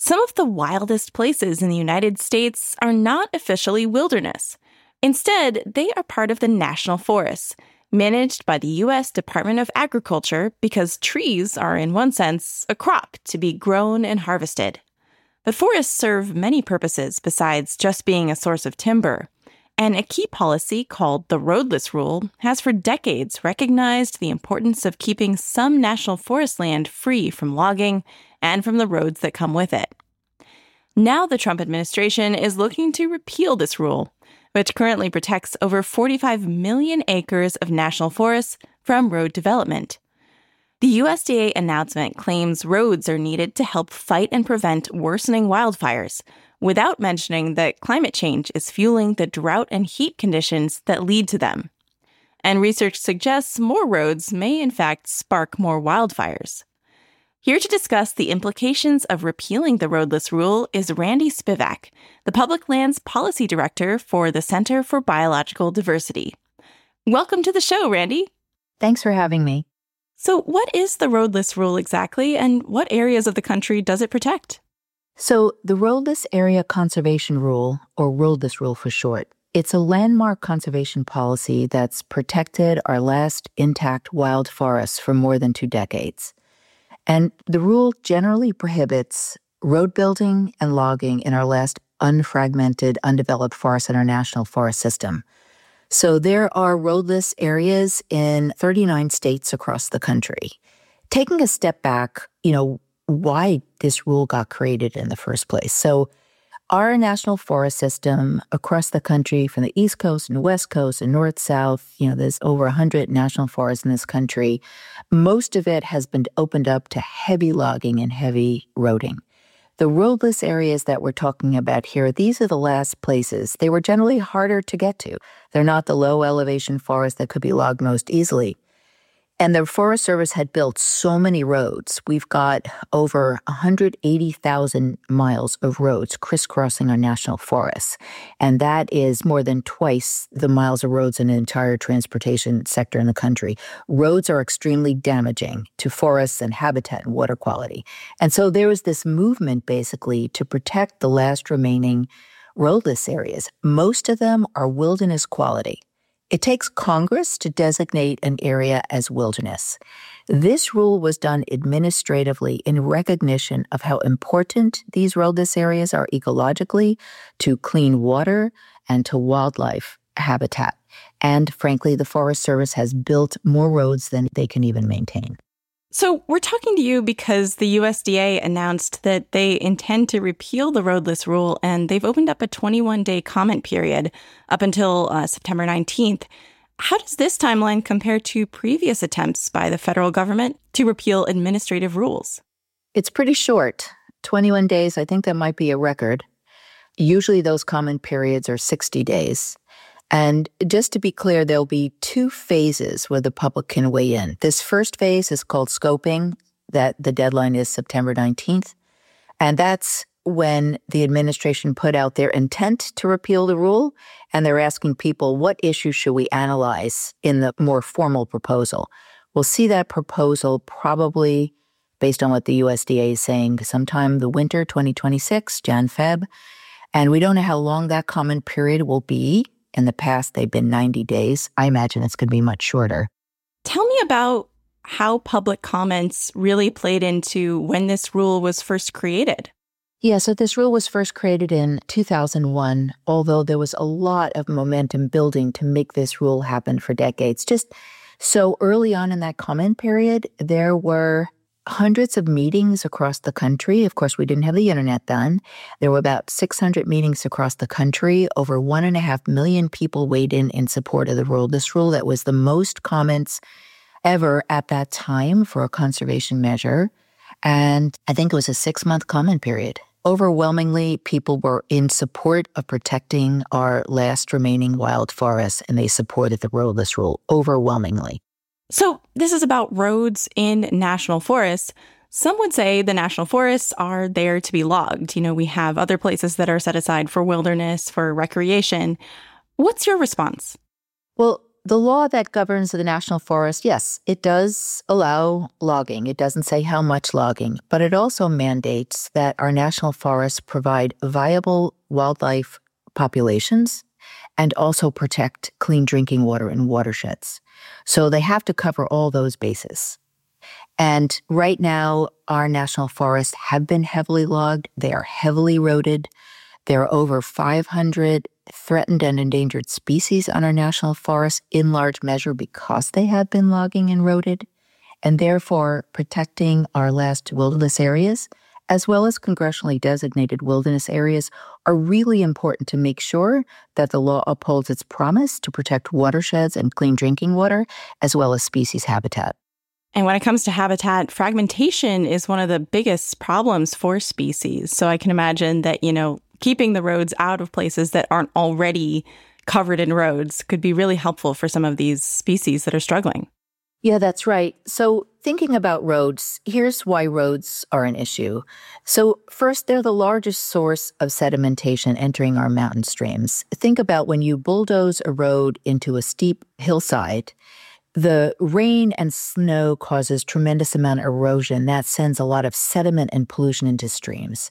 Some of the wildest places in the United States are not officially wilderness. Instead, they are part of the national forests, managed by the U.S. Department of Agriculture because trees are, in one sense, a crop to be grown and harvested. But forests serve many purposes besides just being a source of timber. And a key policy called the Roadless Rule has for decades recognized the importance of keeping some national forest land free from logging and from the roads that come with it. Now the Trump administration is looking to repeal this rule, which currently protects over 45 million acres of national forests from road development. The USDA announcement claims roads are needed to help fight and prevent worsening wildfires, without mentioning that climate change is fueling the drought and heat conditions that lead to them. And research suggests more roads may in fact spark more wildfires. Here to discuss the implications of repealing the Roadless Rule is Randy Spivak, the Public Lands Policy Director for the Center for Biological Diversity. Welcome to the show, Randy. Thanks for having me. So what is the Roadless Rule exactly, and what areas of the country does it protect? So the Roadless Area Conservation Rule, or Roadless Rule for short, it's a landmark conservation policy that's protected our last intact wild forests for more than 2 decades. And the rule generally prohibits road building and logging in our last unfragmented, undeveloped forests in our national forest system. So there are roadless areas in 39 states across the country. Taking a step back, why this rule got created in the first place. So our national forest system across the country, from the East Coast and West Coast and North, South, there's over 100 national forests in this country. Most of it has been opened up to heavy logging and heavy roading. The roadless areas that we're talking about here, these are the last places. They were generally harder to get to. They're not the low elevation forests that could be logged most easily. And the Forest Service had built so many roads. We've got over 180,000 miles of roads crisscrossing our national forests. And that is more than twice the miles of roads in an entire transportation sector in the country. Roads are extremely damaging to forests and habitat and water quality. And so there was this movement basically to protect the last remaining roadless areas. Most of them are wilderness quality. It takes Congress to designate an area as wilderness. This rule was done administratively in recognition of how important these roadless areas are ecologically, to clean water, and to wildlife habitat. And frankly, the Forest Service has built more roads than they can even maintain. So we're talking to you because the USDA announced that they intend to repeal the Roadless Rule, and they've opened up a 21-day comment period up until September 19th. How does this timeline compare to previous attempts by the federal government to repeal administrative rules? It's pretty short. 21 days, I think that might be a record. Usually those comment periods are 60 days. And just to be clear, there'll be 2 phases where the public can weigh in. This first phase is called scoping, that the deadline is September 19th. And that's when the administration put out their intent to repeal the rule, and they're asking people, what issues should we analyze in the more formal proposal? We'll see that proposal probably, based on what the USDA is saying, sometime the winter 2026, Jan-Feb. And we don't know how long that comment period will be. In the past, they've been 90 days. I imagine it's going to be much shorter. Tell me about how public comments really played into when this rule was first created. Yeah, so this rule was first created in 2001, although there was a lot of momentum building to make this rule happen for decades. Just so early on in that comment period, there were hundreds of meetings across the country. Of course, we didn't have the internet then. There were about 600 meetings across the country. Over 1.5 million people weighed in support of the rule. This rule that was the most comments ever at that time for a conservation measure. And I think it was a 6-month comment period. Overwhelmingly, people were in support of protecting our last remaining wild forests, and they supported the roadless rule overwhelmingly. So this is about roads in national forests. Some would say the national forests are there to be logged. We have other places that are set aside for wilderness, for recreation. What's your response? Well, the law that governs the national forest, yes, it does allow logging. It doesn't say how much logging, but it also mandates that our national forests provide viable wildlife populations and also protect clean drinking water in watersheds. So they have to cover all those bases. And right now, our national forests have been heavily logged. They are heavily eroded. There are over 500 threatened and endangered species on our national forests, in large measure because they have been logging and eroded. And therefore, protecting our last wilderness areas, as well as congressionally designated wilderness areas, are really important to make sure that the law upholds its promise to protect watersheds and clean drinking water, as well as species habitat. And when it comes to habitat, fragmentation is one of the biggest problems for species. So I can imagine that, keeping the roads out of places that aren't already covered in roads could be really helpful for some of these species that are struggling. Yeah, that's right. So thinking about roads, here's why roads are an issue. So first, they're the largest source of sedimentation entering our mountain streams. Think about when you bulldoze a road into a steep hillside. The rain and snow causes tremendous amount of erosion. That sends a lot of sediment and pollution into streams.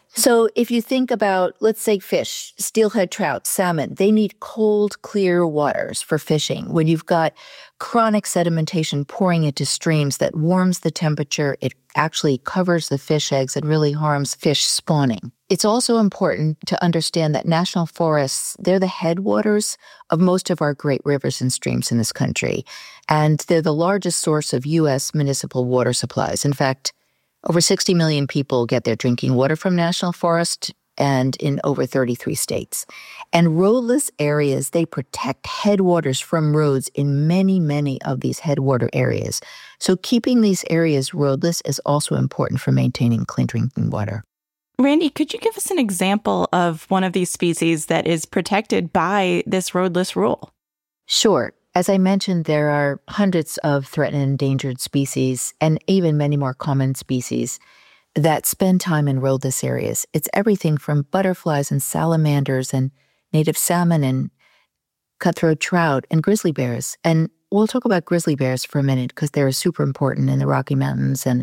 So if you think about, let's say, fish, steelhead trout, salmon, they need cold, clear waters for fishing. When you've got chronic sedimentation pouring into streams that warms the temperature, it actually covers the fish eggs and really harms fish spawning. It's also important to understand that national forests, they're the headwaters of most of our great rivers and streams in this country. And they're the largest source of U.S. municipal water supplies. In fact, over 60 million people get their drinking water from national forest and in over 33 states. And roadless areas, they protect headwaters from roads in many, many of these headwater areas. So keeping these areas roadless is also important for maintaining clean drinking water. Randy, could you give us an example of one of these species that is protected by this roadless rule? Sure. As I mentioned, there are hundreds of threatened and endangered species and even many more common species that spend time in roadless areas. It's everything from butterflies and salamanders and native salmon and cutthroat trout and grizzly bears. And we'll talk about grizzly bears for a minute because they're super important in the Rocky Mountains and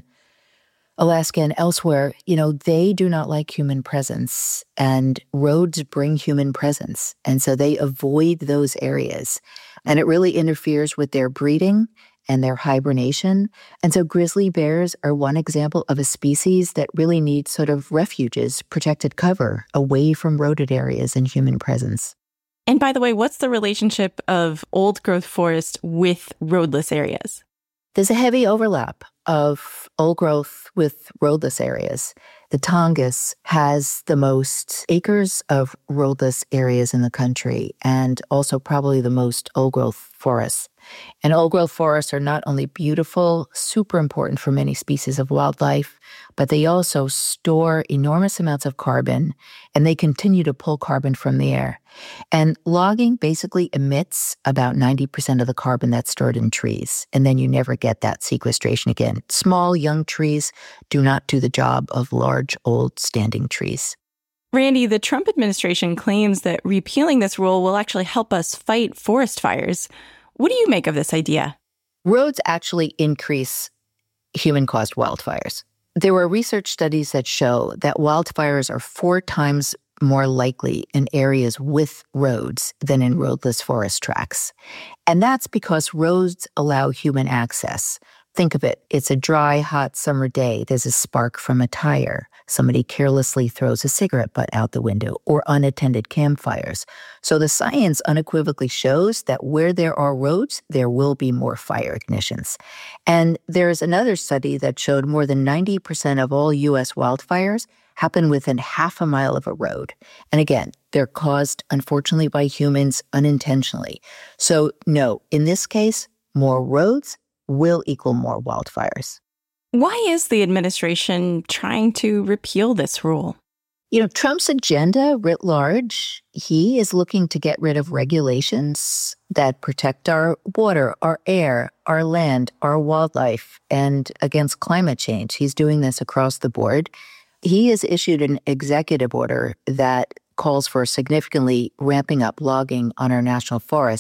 Alaska and elsewhere. They do not like human presence, and roads bring human presence. And so they avoid those areas. And it really interferes with their breeding and their hibernation. And so grizzly bears are one example of a species that really needs sort of refuges, protected cover, away from roaded areas and human presence. And by the way, what's the relationship of old-growth forest with roadless areas? There's a heavy overlap of old growth with roadless areas. The Tongass has the most acres of roadless areas in the country and also probably the most old-growth forests. And old-growth forests are not only beautiful, super important for many species of wildlife, but they also store enormous amounts of carbon, and they continue to pull carbon from the air. And logging basically emits about 90% of the carbon that's stored in trees, and then you never get that sequestration again. Small, young trees do not do the job of large, old, standing trees. Randy, the Trump administration claims that repealing this rule will actually help us fight forest fires. What do you make of this idea? Roads actually increase human-caused wildfires. There were research studies that show that wildfires are 4 times more likely in areas with roads than in roadless forest tracts. And that's because roads allow human access. Think of it. It's a dry, hot summer day. There's a spark from a tire. Somebody carelessly throws a cigarette butt out the window, or unattended campfires. So the science unequivocally shows that where there are roads, there will be more fire ignitions. And there's another study that showed more than 90% of all U.S. wildfires happen within half a mile of a road. And again, they're caused, unfortunately, by humans unintentionally. So no, in this case, more roads will equal more wildfires. Why is the administration trying to repeal this rule? Trump's agenda writ large, he is looking to get rid of regulations that protect our water, our air, our land, our wildlife, and against climate change. He's doing this across the board. He has issued an executive order that calls for significantly ramping up logging on our national forests.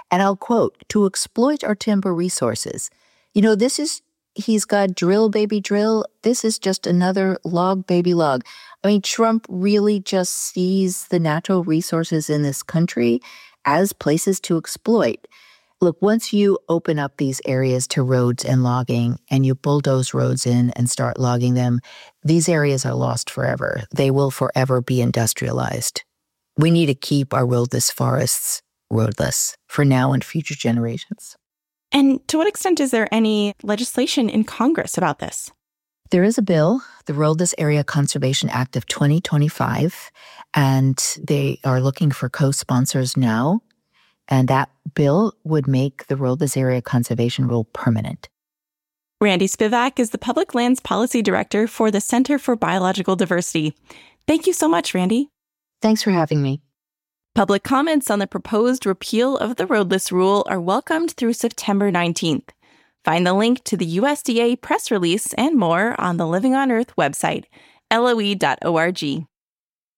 And I'll quote, to exploit our timber resources. He's got drill, baby, drill. This is just another log, baby, log. I mean, Trump really just sees the natural resources in this country as places to exploit. Look, once you open up these areas to roads and logging and you bulldoze roads in and start logging them, these areas are lost forever. They will forever be industrialized. We need to keep our roadless forests roadless for now and future generations. And to what extent is there any legislation in Congress about this? There is a bill, the Roadless Area Conservation Act of 2025, and they are looking for co-sponsors now. And that bill would make the Roadless Area Conservation Rule permanent. Randi Spivak is the Public Lands Policy Director for the Center for Biological Diversity. Thank you so much, Randi. Thanks for having me. Public comments on the proposed repeal of the roadless rule are welcomed through September 19th. Find the link to the USDA press release and more on the Living on Earth website, LOE.org.